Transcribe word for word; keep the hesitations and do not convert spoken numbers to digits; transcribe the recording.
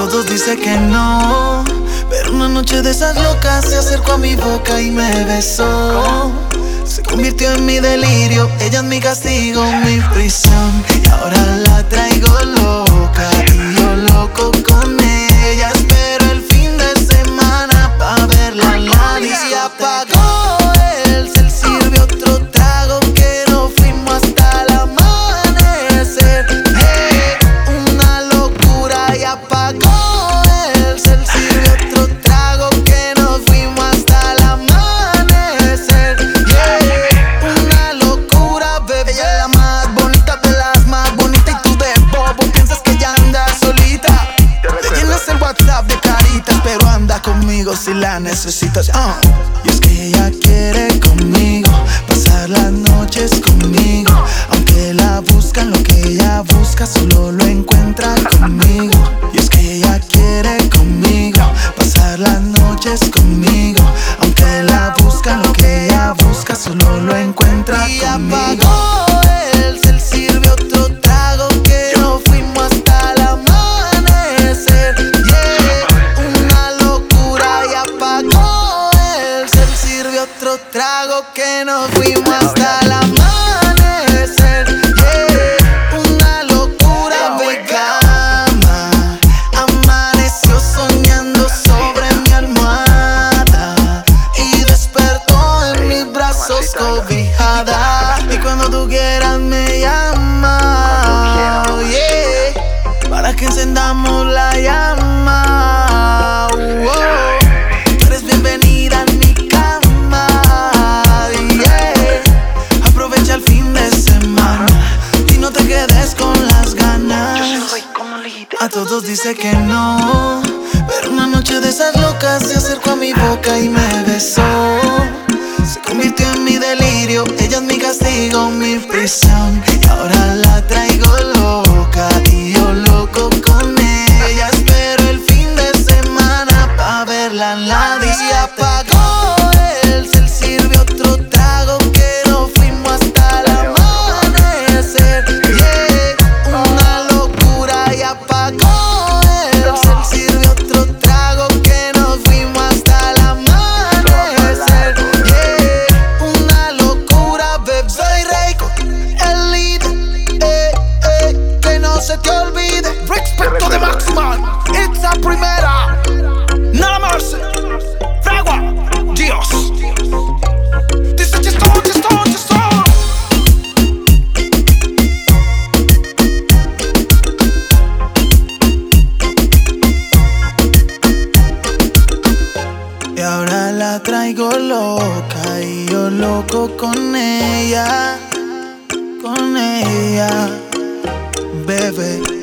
todos dice que no, pero una noche de esas locas se acercó a mi boca y me besó. Se convirtió en mi delirio, ella es mi castigo, mi prisión. Y ahora la traigo loca y yo loco con ella. Espero el fin de semana pa' verla en la disco. Y apagó él, se sirvió otro trago que nos fuimos hasta el amanecer. Hey, una locura. Y apagó él, se sirvió otro trago que nos fuimos hasta el amanecer. Yeah, una locura, bebé. Ella es la más bonita de las más bonitas y tú de bobo piensas que ella anda solita. Le llenas el WhatsApp de caritas, pero anda conmigo si la necesitas. uh. Y es que ella quiere conmigo pasar las noches conmigo. Aunque la buscan, lo que ella busca solo lo encuentra conmigo. Y es que ella quiere conmigo pasar las noches conmigo. Aunque la buscan, lo que ella busca solo lo encuentra y conmigo. Apagó él, se sirvió otro trago que nos fuimos hasta el amanecer. Yeah, una locura. Y apagó él, se sirvió otro trago que nos fuimos hasta el amanecer. Yeah, una locura. Mi cama amaneció soñando sobre mi almohada y despertó en mis brazos cobijada. Y cuando tú quieras me llamas, oh, yeah, para que encendamos la llama. Oh, tú eres bienvenida en mi cama, yeah. Aprovecha el fin de semana y no te quedes con las ganas. A todos dice que no, pero una noche de esas locas se acercó a mi boca y me besó. Se convirtió en mi delirio, ella es mi castigo, mi prisión. Y ahora la traigo loca y yo loco con ella. Espero el fin de semana pa' verla en la disco. Y apagó él, se sirvió otro trago que nos fuimos hasta el amanecer. Yeah, una locura. Y apagó él, se sirvió otro trago que nos fuimos hasta el amanecer. Yeah, una locura, bebé. Soy Reiko, el líder, eh, eh, que no se te olvide. Respeto de Maximal, it's la primera. Nada más, fragua, Dios. Dice chistón, chistón, chistón. Y ahora la traigo loca y yo loco con ella, con ella, bebé.